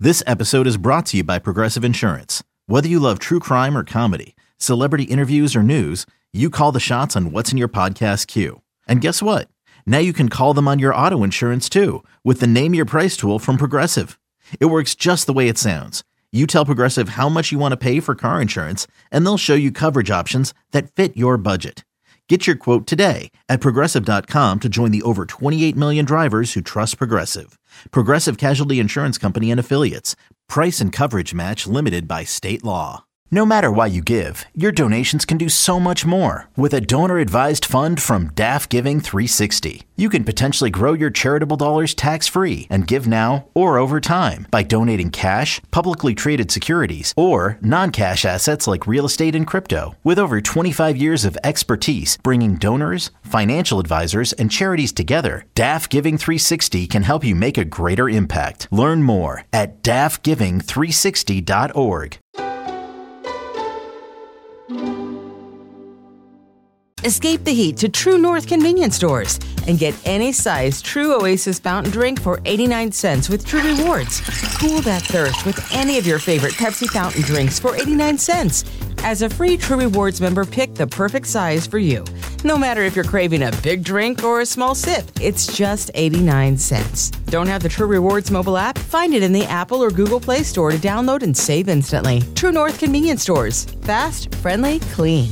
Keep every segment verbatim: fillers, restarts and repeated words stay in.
This episode is brought to you by Progressive Insurance. Whether you love true crime or comedy, celebrity interviews or news, you call the shots on what's in your podcast queue. And guess what? Now you can call them on your auto insurance too with the Name Your Price tool from Progressive. It works just the way it sounds. You tell Progressive how much you want to pay for car insurance, and they'll show you coverage options that fit your budget. Get your quote today at Progressive dot com to join the over twenty-eight million drivers who trust Progressive. Progressive Casualty Insurance Company and Affiliates. Price and coverage match limited by state law. No matter why you give, your donations can do so much more. With a donor-advised fund from D A F Giving three sixty, you can potentially grow your charitable dollars tax-free and give now or over time by donating cash, publicly traded securities, or non-cash assets like real estate and crypto. With over twenty-five years of expertise bringing donors, financial advisors, and charities together, D A F Giving three sixty can help you make a greater impact. Learn more at D A F giving three sixty dot org. Escape the heat to True North convenience stores and get any size True Oasis fountain drink for eighty-nine cents with True Rewards. Cool that thirst with any of your favorite Pepsi fountain drinks for eighty-nine cents. As a free True Rewards member, pick the perfect size for you. No matter if you're craving a big drink or a small sip, it's just eighty-nine cents. Don't have the True Rewards mobile app? Find it in the Apple or Google Play Store to download and save instantly. True North convenience stores. Fast, friendly, clean.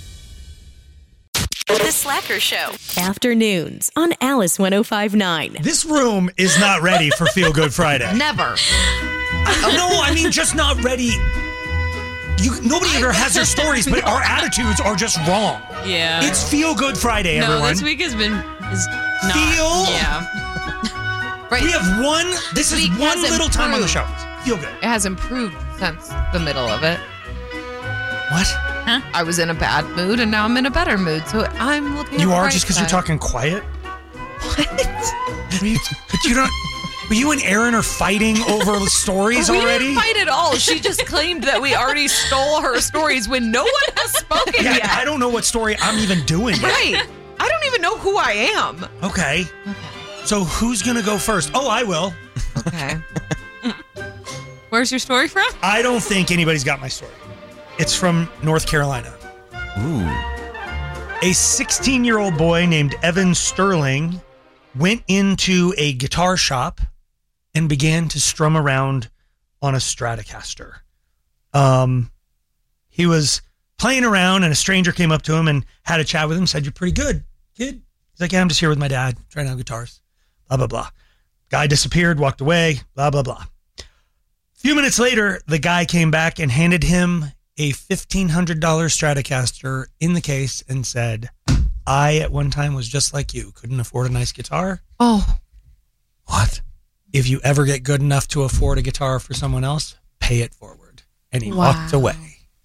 The Slacker Show. Afternoons on Alice one oh five point nine. This room is not ready for Feel Good Friday. Never. I, no, I mean, just not ready. You, nobody here has their stories, but our attitudes are just wrong. Yeah. It's Feel Good Friday, no, everyone. this week has been is not. Feel? Yeah. Right. We have one, this, This is week one has little time on the show. improved. Feel Good. It has improved since the middle of it. What? Huh? I was in a bad mood and now I'm in a better mood. So I'm looking at You the are bright just because you're side. talking quiet? What? You, but you don't. Were you and Erin are fighting over the stories we already? didn't fight at all. She just claimed that we already stole her stories when no one has spoken Yeah, yet. I don't know what story I'm even doing yet. Right. I don't even know who I am. Okay. So who's going to go first? Oh, I will. Okay. Where's your story from? I don't think anybody's got my story. It's from North Carolina. Ooh. A sixteen-year-old boy named Evan Sterling went into a guitar shop and began to strum around on a Stratocaster. Um, he was playing around and a stranger came up to him and had a chat with him, said, "You're pretty good, kid." He's like, "Yeah, I'm just here with my dad, trying out guitars." Blah, blah, blah. Guy disappeared, walked away, blah, blah, blah. A few minutes later, the guy came back and handed him a fifteen hundred dollars Stratocaster in the case and said, "I at one time was just like you, couldn't afford a nice guitar. Oh. What? If you ever get good enough to afford a guitar for someone else, pay it forward." And he Wow. walked away.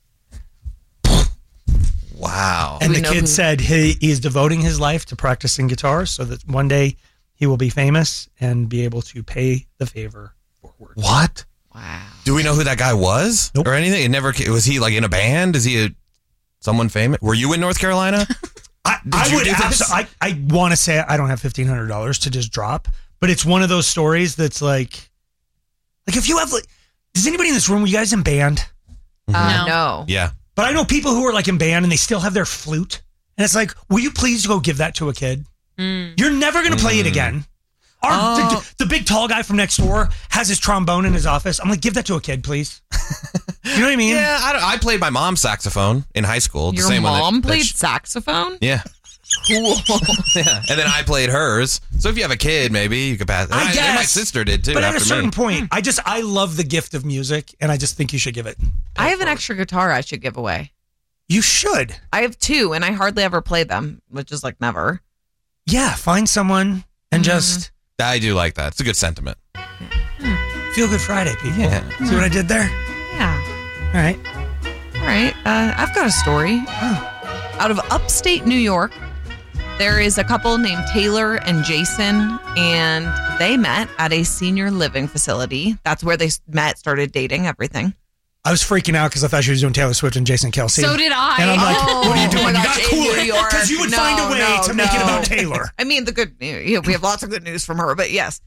Wow. And we the know kid who- said he, he is devoting his life to practicing guitar so that one day he will be famous and be able to pay the favor forward. What? Wow. Do we know who that guy was? Nope. Or anything? It never. Was he like in a band? Is he a, someone famous? Were you in North Carolina? I, Did I you would do this? abso- I, I want to say I don't have fifteen hundred dollars to just drop, but it's one of those stories that's like, like if you have like, does anybody in this room, were you guys in band? Uh, no. Yeah. But I know people who are like in band and they still have their flute. And it's like, will you please go give that to a kid? Mm. You're never going to play it Mm. again. Our, Oh. the, the big tall guy from next door has his trombone in his office. I'm like, give that to a kid, please. You know what I mean? Yeah. I, don't- I played my mom's saxophone in high school. Your the same one that- mom that played she- saxophone? Yeah. Cool. Yeah. And then I played hers. So if you have a kid, maybe you could pass. I and guess. and my sister did too. But at after a certain me. point, I just, I love the gift of music and I just think you should give it. I have an extra guitar I should give away. You should. I have two, and I hardly ever play them, which is like never. Yeah, find someone and Mhm. just I do like that. It's a good sentiment. feel good Friday, people. Yeah. See what I did there? Yeah. All right. All right. Uh, I've got a story. Out of upstate New York, there is a couple named Taylor and Jason, and they met at a senior living facility. That's where they met, started dating, everything. I was freaking out because I thought she was doing Taylor Swift and Jason Kelsey. So did I. And I'm like, Oh, what are you doing? oh my You gosh, got to in cool New it. York. Because you would No, find a way no, to make it no. about Taylor. I mean, the good news. Yeah, we have lots of good news from her, but yes.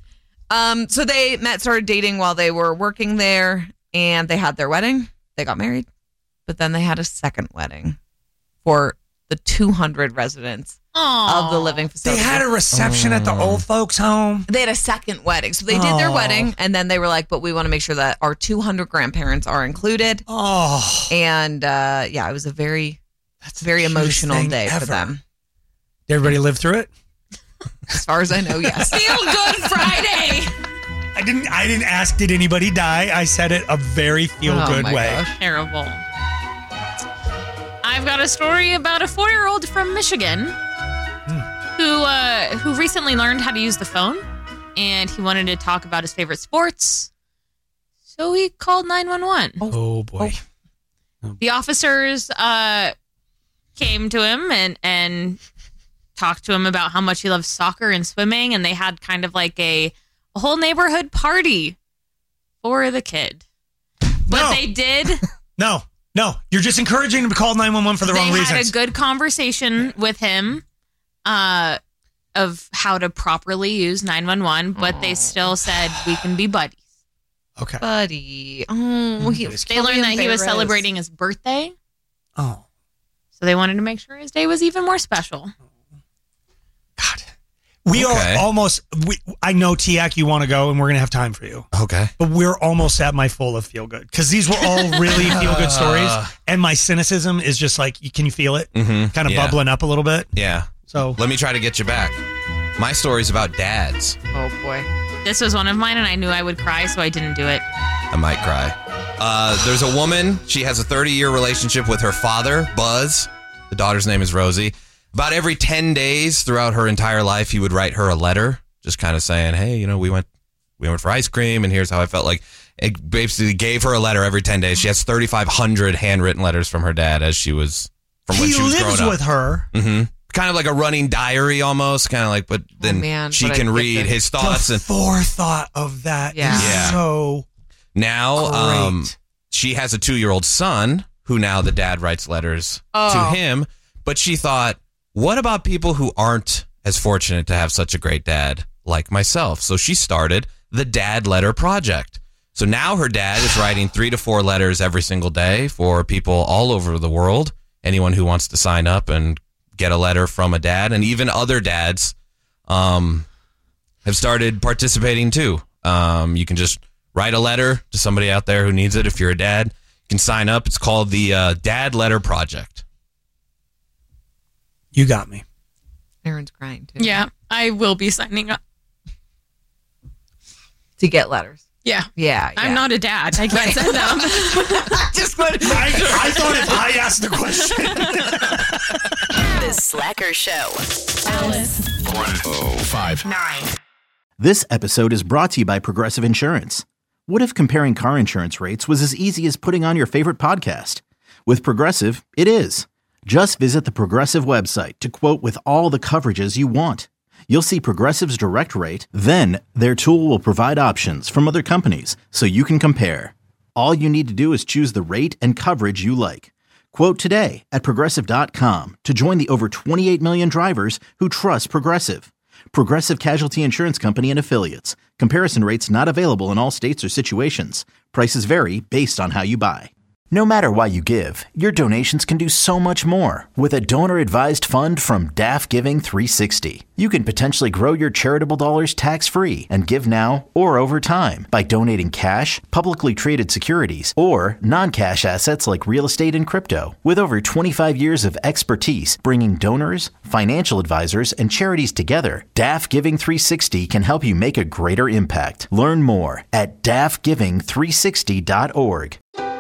Um, so they met, started dating while they were working there, and they had their wedding. They got married, but then they had a second wedding for the two hundred residents Aww. of the living facility. They had a reception at the old folks' home. They had a second wedding. So they did their Oh. wedding, and then they were like, but we want to make sure that our two hundred grandparents are included. Oh, And uh, yeah, it was a very, that's very the cutest emotional thing day ever. for them. Did everybody live through it? As far as I know, yes. Feel Good Friday. I didn't. I didn't ask. Did anybody die? I said it a very feel Oh good my way. gosh. Terrible. I've got a story about a four-year-old from Michigan who uh, who recently learned how to use the phone, and he wanted to talk about his favorite sports, so he called nine one one. Oh boy. The officers uh, came to him and and talked to him about how much he loves soccer and swimming, and they had kind of like a, a whole neighborhood party for the kid. But No. they did. No, no. You're just encouraging him to call nine one one for the they wrong had reasons. a good conversation with him uh, of how to properly use nine one one, but they still said we can be buddies. okay. Buddy. Oh, he, They learned that he was celebrating his birthday, Oh so they wanted to make sure his day was even more special. God. We Okay. are almost. We, I know, Tiak, you want to go, and we're gonna have time for you. Okay. But we're almost at my full of feel good because these were all really feel good stories, and my cynicism is just like, can you feel it? Mm-hmm. Kind of Yeah. bubbling up a little bit. Yeah. So Let me try to get you back. My story's about dads. Oh, boy. This was one of mine, and I knew I would cry, so I didn't do it. I might cry. Uh, there's a woman. She has a thirty-year relationship with her father, Buzz. The daughter's name is Rosie. About every ten days throughout her entire life, he would write her a letter, just kind of saying, hey, you know, we went we went for ice cream, and here's how I felt. Like, it basically gave her a letter every ten days. She has thirty-five hundred handwritten letters from her dad as she was, from when he she was growing lives up. with her. Mm-hmm. Kind of like a running diary almost, kind of like, but then man, she what a can gift read it- his thoughts. The And forethought of that Yeah. is Yeah. so now um, great. she has a two-year-old son who now the dad writes letters Oh. to him. But she thought, what about people who aren't as fortunate to have such a great dad like myself? So she started the Dad Letter Project. So now her dad is writing three to four letters every single day for people all over the world. Anyone who wants to sign up and get a letter from a dad, and even other dads um, have started participating too. Um, you can just write a letter to somebody out there who needs it. If you're a dad, you can sign up. It's called the uh, Dad Letter Project. You got me. Aaron's crying, too. Yeah, I will be signing up. To get letters. Yeah. Yeah. I'm yeah. not a dad. I can't send them. Just what I, I thought if I asked the question. The Slacker Show. This episode is brought to you by Progressive Insurance. What if comparing car insurance rates was as easy as putting on your favorite podcast? With Progressive, it is. Just visit the Progressive website to quote with all the coverages you want. You'll see Progressive's direct rate, then their tool will provide options from other companies so you can compare. All you need to do is choose the rate and coverage you like. Quote today at Progressive dot com to join the over twenty-eight million drivers who trust Progressive. Progressive Casualty Insurance Company and Affiliates. Comparison rates not available in all states or situations. Prices vary based on how you buy. No matter why you give, your donations can do so much more with a donor-advised fund from D A F Giving three sixty. You can potentially grow your charitable dollars tax-free and give now or over time by donating cash, publicly traded securities, or non-cash assets like real estate and crypto. With over twenty-five years of expertise bringing donors, financial advisors, and charities together, D A F Giving three sixty can help you make a greater impact. Learn more at D A F giving three sixty dot org.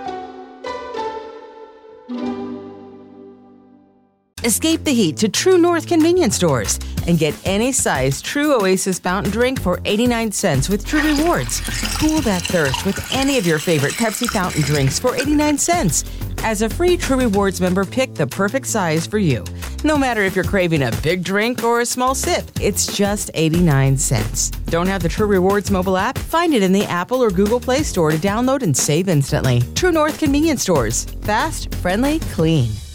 Escape the heat to True North convenience stores and get any size True Oasis fountain drink for eighty-nine cents with True Rewards. Cool that thirst with any of your favorite Pepsi fountain drinks for eighty-nine cents. As a free True Rewards member, pick the perfect size for you. No matter if you're craving a big drink or a small sip, it's just eighty-nine cents. Don't have the True Rewards mobile app? Find it in the Apple or Google Play Store to download and save instantly. True North convenience stores. Fast, friendly, clean.